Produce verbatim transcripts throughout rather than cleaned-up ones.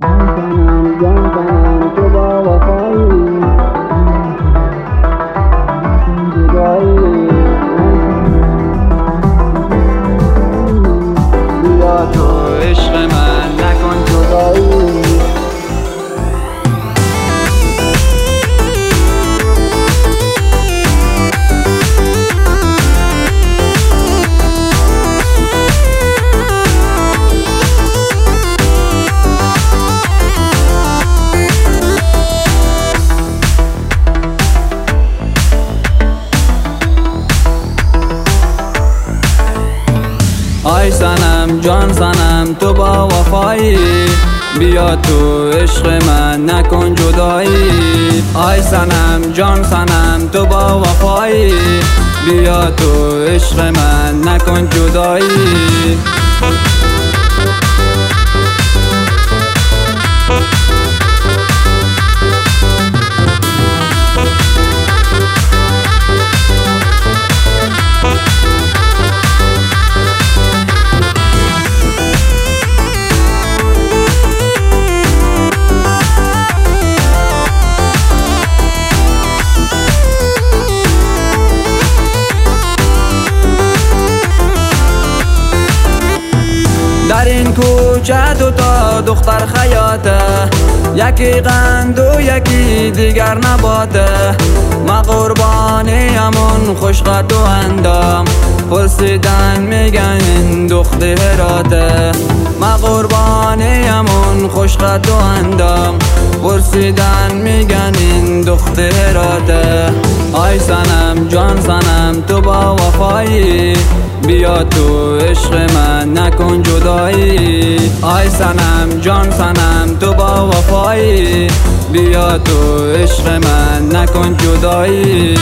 سنم جان سنم تو با وفایی جدایی بیا تو عشق من نکن جدایی آی سنم جان سنم تو با وفایی بیا تو عشق من نکن جدایی آی سنم جان سنم تو با وفایی بیا تو عشق من نکن جدایی در این کوچه دو تا دختر خیاطه یکی قند و یکی دیگر نباته ما قربانی همون خوشقد و اندام پرسیدن میگن این دختراته ما قربانی همون خوشقد و اندام پرسیدن میگن این دختراته آی سنم جان سنم تو با وفایی بیا تو عشق من نکن جدایی آی سنم جان سنم تو با وفایی بیا تو عشق من نکن جدایی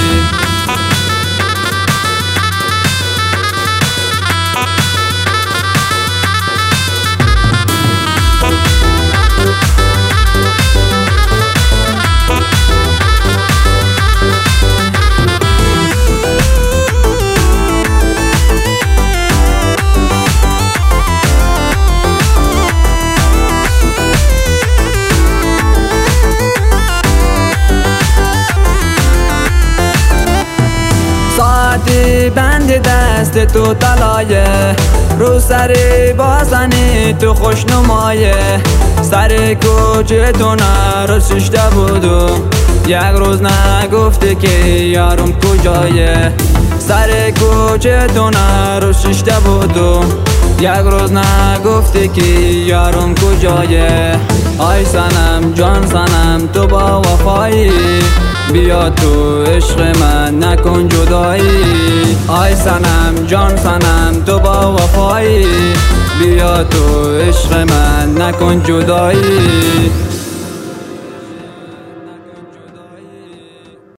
بند دست تو طلایه رو سر بازنی تو خوش نمایه سر کوچه تو نرسیشته بودو یک روز نگفته که یارم کجایه سر کوچه تو نرسیشته بودو یک روز نگفته که یارم کجایه آی سنم جان سنم تو با وفایی بیا تو عشق من نکن جدایی آی سنم جان سنم تو با وفایی بیا تو عشق من نکن جدایی